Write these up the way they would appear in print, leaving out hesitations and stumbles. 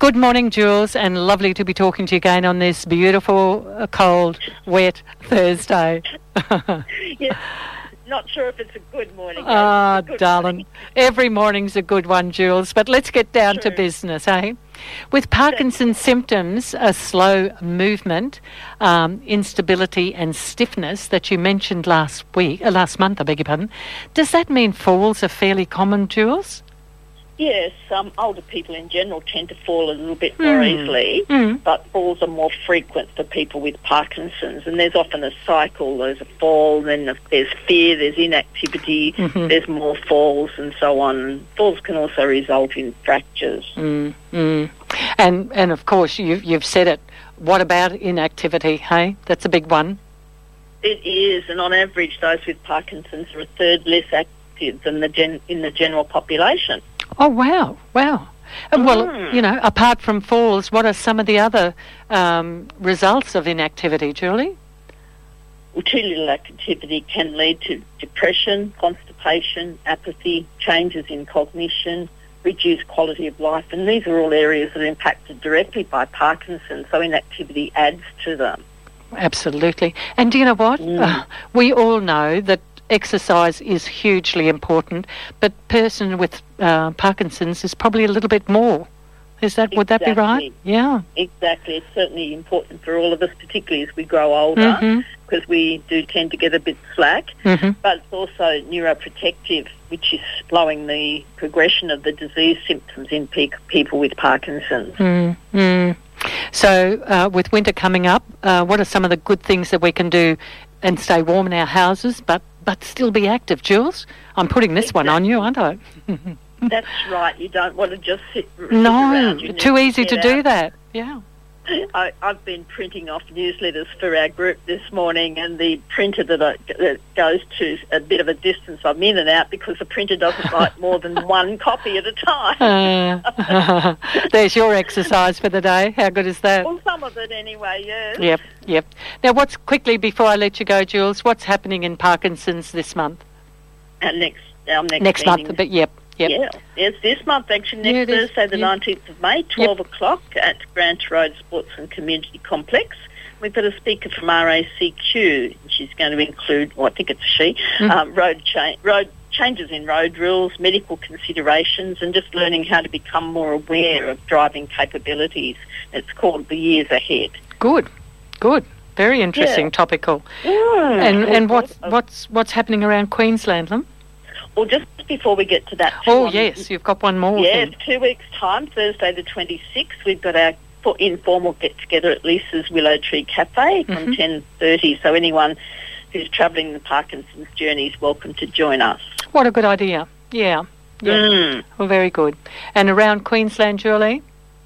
Good morning, Jules, and lovely to be talking to you again on this beautiful, cold, wet Thursday. Yes, not sure if it's a good morning. Darling. Morning. Every morning's a good one, Jules, but let's get down to business, eh? With Parkinson's symptoms, a slow movement, instability and stiffness that you mentioned last month, I beg your pardon, does that mean falls are fairly common, Jules? Yes, older people in general tend to fall a little bit more easily, but falls are more frequent for people with Parkinson's, and there's often a cycle. There's a fall, then there's fear, there's inactivity, there's more falls and so on. Falls can also result in fractures. And of course, you've said it. What about inactivity, hey? That's a big one. It is, and on average, those with Parkinson's are a third less active than in the general population. Oh, wow. And well, apart from falls, what are some of the other results of inactivity, Julie? Well, too little activity can lead to depression, constipation, apathy, changes in cognition, reduced quality of life, and these are all areas that are impacted directly by Parkinson's, so inactivity adds to them. Absolutely. And do you know what? We all know that exercise is hugely important, but person with Parkinson's is probably a little bit more. Would that be right? Yeah. Exactly. It's certainly important for all of us, particularly as we grow older, because we do tend to get a bit slack, but it's also neuroprotective, which is slowing the progression of the disease symptoms in people with Parkinson's. So with winter coming up, what are some of the good things that we can do and stay warm in our houses, but still be active, Jules? I'm putting this one on you, aren't I? That's right. You don't want to just sit around. No, too easy to do that. Yeah. I've been printing off newsletters for our group this morning, and the printer that goes to a bit of a distance, I'm in and out because the printer doesn't write more than one copy at a time. There's your exercise for the day. How good is that? Well, some of it anyway, yes. Yep. Now, quickly before I let you go, Jules, what's happening in Parkinson's this month? Our next month, but yep. Yeah, it's this month actually, next Thursday the 19th of May, 12 o'clock at Grant Road Sports and Community Complex. We've got a speaker from RACQ. She's going to include, I think it's a she, road changes in road rules, medical considerations, and just learning how to become more aware of driving capabilities. It's called The Years Ahead. Good. Very interesting, topical. And what's happening around Queensland, Lim? Well, just before we get to that... yes, you've got one more. Yes, 2 weeks' time, Thursday the 26th, we've got our informal get-together at Lisa's Willow Tree Cafe from 10:30, so anyone who's travelling the Parkinson's journey is welcome to join us. What a good idea. Yeah. Well, very good. And around Queensland, Julie?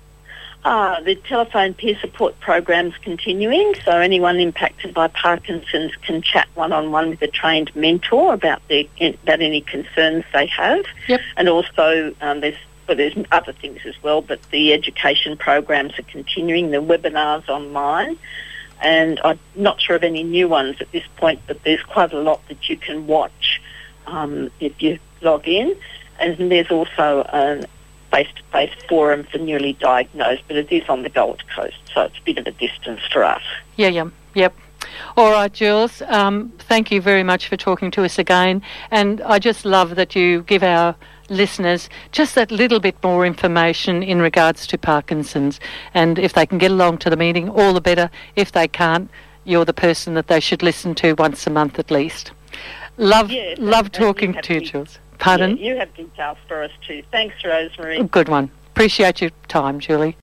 The telephone peer support program's continuing, so anyone impacted by Parkinson's can chat one-on-one with a trained mentor about any concerns they have. Yep. And also there's other things as well, but the education programs are continuing, the webinars online, and I'm not sure of any new ones at this point, but there's quite a lot that you can watch if you log in. And there's also a face-to-face forum for newly diagnosed, but it is on the Gold Coast, so it's a bit of a distance for us. Yep. All right, Jules, thank you very much for talking to us again, and I just love that you give our listeners just that little bit more information in regards to Parkinson's, and if they can get along to the meeting, all the better. If they can't, you're the person that they should listen to once a month at least. Love talking to you, Jules. Pardon? Yeah, you have details for us too. Thanks, Rosemary. Good one. Appreciate your time, Julie.